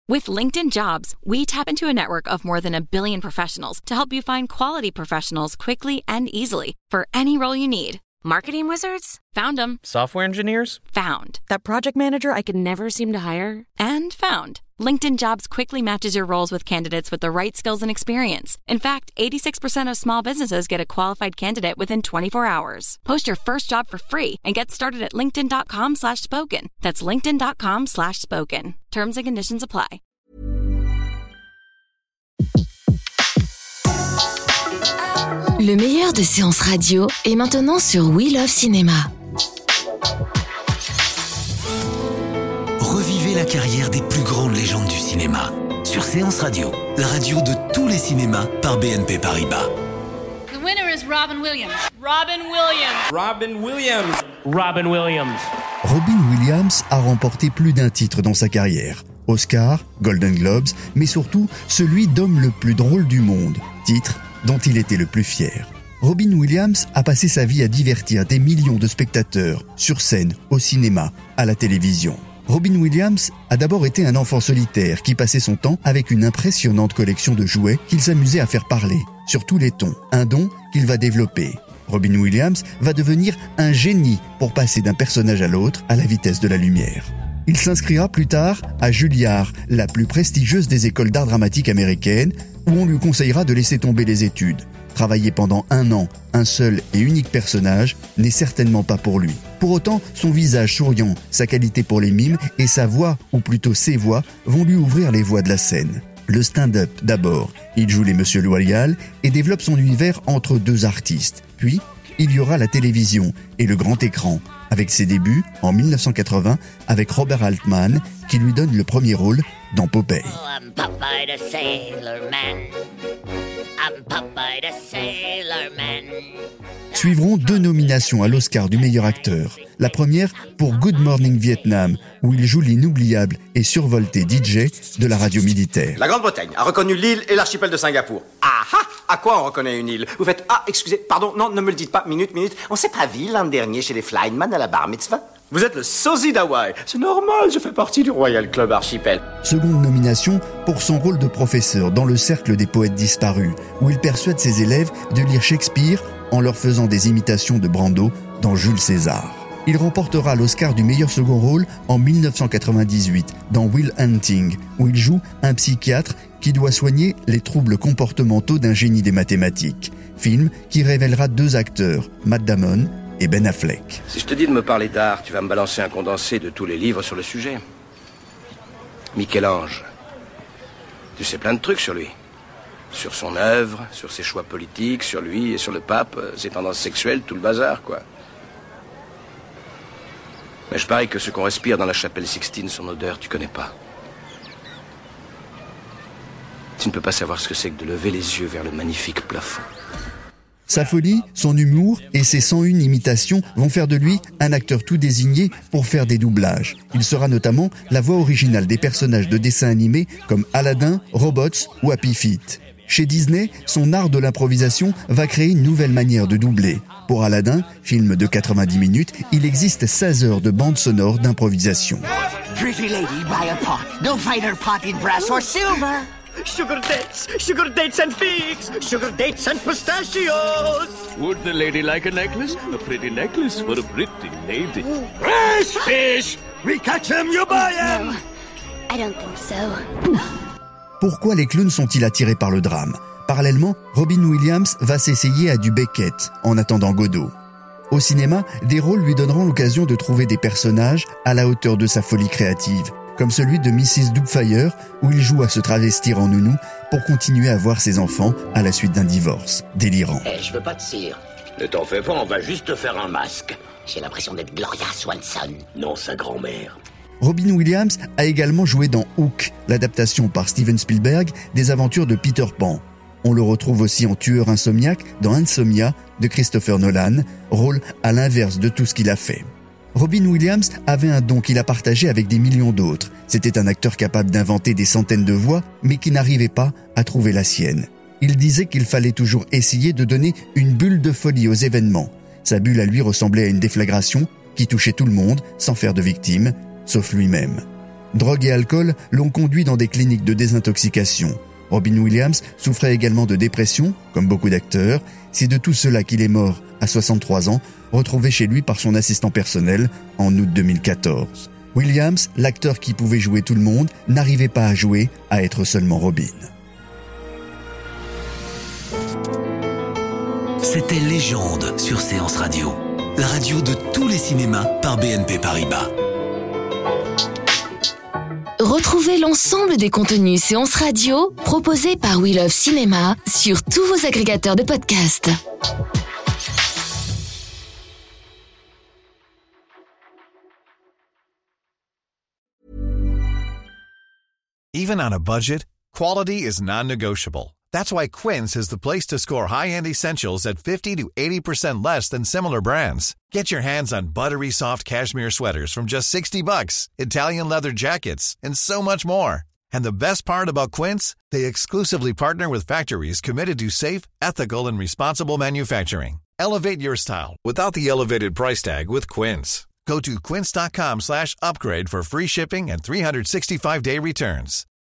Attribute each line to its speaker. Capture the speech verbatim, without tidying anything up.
Speaker 1: With LinkedIn Jobs, we tap into a network of more than a billion professionals to help you find quality professionals quickly and easily for any role you need. Marketing wizards? Found them.
Speaker 2: Software engineers?
Speaker 1: Found. That project manager I could never seem to hire? And found. LinkedIn Jobs quickly matches your roles with candidates with the right skills and experience. In fact, eighty-six percent of small businesses get a qualified candidate within twenty-four hours. Post your first job for free and get started at linkedin.com slash spoken. That's linkedin.com slash spoken. Terms and conditions apply.
Speaker 3: Le meilleur de séances radio est maintenant sur We Love Cinéma.
Speaker 4: Revivez la carrière des plus grandes légendes du cinéma sur Séance Radio, la radio de tous les cinémas par B N P Paribas.
Speaker 5: The winner is Robin Williams. Robin Williams.
Speaker 2: Robin Williams. Robin Williams.
Speaker 6: Robin Williams a remporté plus d'un titre dans sa carrière. Oscar, Golden Globes, mais surtout celui d'homme le plus drôle du monde, titre dont il était le plus fier. Robin Williams a passé sa vie à divertir des millions de spectateurs, sur scène, au cinéma, à la télévision. Robin Williams a d'abord été un enfant solitaire qui passait son temps avec une impressionnante collection de jouets qu'il s'amusait à faire parler, sur tous les tons, un don qu'il va développer. Robin Williams va devenir un génie pour passer d'un personnage à l'autre à la vitesse de la lumière. Il s'inscrira plus tard à Juilliard, la plus prestigieuse des écoles d'art dramatique américaines, où on lui conseillera de laisser tomber les études. Travailler pendant un an, un seul et unique personnage n'est certainement pas pour lui. Pour autant, son visage souriant, sa qualité pour les mimes et sa voix, ou plutôt ses voix, vont lui ouvrir les voies de la scène. Le stand-up d'abord, il joue les Monsieur Loyal et développe son univers entre deux artistes. Puis, il y aura la télévision et le grand écran, avec ses débuts en dix-neuf cent quatre-vingts avec Robert Altman, qui lui donne le premier rôle dans Popeye.
Speaker 7: Oh, I'm Popeye the Sailor Man. I'm Popeye the Sailor Man.
Speaker 6: Suivront deux nominations à l'Oscar du meilleur acteur. La première pour Good Morning Vietnam, où il joue l'inoubliable et survolté D J de la radio militaire.
Speaker 8: La Grande-Bretagne a reconnu l'île et l'archipel de Singapour. Ah ah! À quoi on reconnaît une île? Vous faites « Ah, excusez, pardon, non, ne me le dites pas, minute, minute. On s'est pas vu l'an dernier chez les Flyman à la bar mitzvah? Vous êtes le sosie d'Hawaï. C'est normal, je fais partie du Royal Club Archipel. »
Speaker 6: Seconde nomination pour son rôle de professeur dans le Cercle des poètes disparus, où il persuade ses élèves de lire Shakespeare en leur faisant des imitations de Brando dans Jules César. Il remportera l'Oscar du meilleur second rôle en dix-neuf cent quatre-vingt-dix-huit dans Will Hunting, où il joue un psychiatre qui doit soigner les troubles comportementaux d'un génie des mathématiques. Film qui révélera deux acteurs, Matt Damon et Ben Affleck.
Speaker 9: Si je te dis de me parler d'art, tu vas me balancer un condensé de tous les livres sur le sujet. Michel-Ange. Tu sais plein de trucs sur lui. Sur son œuvre, sur ses choix politiques, sur lui et sur le pape, ses tendances sexuelles, tout le bazar, quoi. Mais je parie que ce qu'on respire dans la chapelle Sixtine, son odeur, tu connais pas. Tu ne peux pas savoir ce que c'est que de lever les yeux vers le magnifique plafond.
Speaker 6: Sa folie, son humour et ses cent une imitations vont faire de lui un acteur tout désigné pour faire des doublages. Il sera notamment la voix originale des personnages de dessins animés comme Aladdin, Robots ou Happy Feet. Chez Disney, son art de l'improvisation va créer une nouvelle manière de doubler. Pour Aladdin, film de quatre-vingt-dix minutes, il existe seize heures de bande sonore d'improvisation.
Speaker 10: Pretty lady, buy a pot. No finer pot in brass or silver.
Speaker 11: Sugar dates, sugar dates and figs, sugar dates and pistachios.
Speaker 12: Would the lady like a necklace? A pretty necklace for a pretty lady.
Speaker 11: Fresh fish! We catch them, you buy them!
Speaker 13: No, I don't think so.
Speaker 6: Pourquoi les clowns sont-ils attirés par le drame? Parallèlement, Robin Williams va s'essayer à du Beckett en attendant Godot. Au cinéma, des rôles lui donneront l'occasion de trouver des personnages à la hauteur de sa folie créative, comme celui de missus Doubtfire, où il joue à se travestir en nounou pour continuer à voir ses enfants à la suite d'un divorce délirant.
Speaker 14: Eh, je veux pas de cire. Ne t'en fais pas, on va juste te faire un masque. J'ai l'impression d'être Gloria Swanson. Non, sa grand-mère.
Speaker 6: Robin Williams a également joué dans Hook, l'adaptation par Steven Spielberg des aventures de Peter Pan. On le retrouve aussi en tueur insomniaque dans Insomnia de Christopher Nolan, rôle à l'inverse de tout ce qu'il a fait. Robin Williams avait un don qu'il a partagé avec des millions d'autres. C'était un acteur capable d'inventer des centaines de voix, mais qui n'arrivait pas à trouver la sienne. Il disait qu'il fallait toujours essayer de donner une bulle de folie aux événements. Sa bulle à lui ressemblait à une déflagration qui touchait tout le monde sans faire de victime, sauf lui-même. Drogue et alcool l'ont conduit dans des cliniques de désintoxication. Robin Williams souffrait également de dépression, comme beaucoup d'acteurs. C'est de tout cela qu'il est mort à soixante-trois ans, retrouvé chez lui par son assistant personnel en août deux mille quatorze. Williams, l'acteur qui pouvait jouer tout le monde, n'arrivait pas à jouer, à être seulement Robin.
Speaker 4: C'était Légende sur Séance Radio, la radio de tous les cinémas par B N P Paribas.
Speaker 3: Retrouvez l'ensemble des contenus Séance Radio proposés par We Love Cinéma sur tous vos agrégateurs de podcasts.
Speaker 15: Even on a budget, quality is non-negotiable. That's why Quince is the place to score high-end essentials at fifty to eighty percent less than similar brands. Get your hands on buttery soft cashmere sweaters from just sixty bucks, Italian leather jackets, and so much more. And the best part about Quince, they exclusively partner with factories committed to safe, ethical, and responsible manufacturing. Elevate your style without the elevated price tag with Quince. Go to quince.com slash upgrade for free shipping and three sixty-five day returns.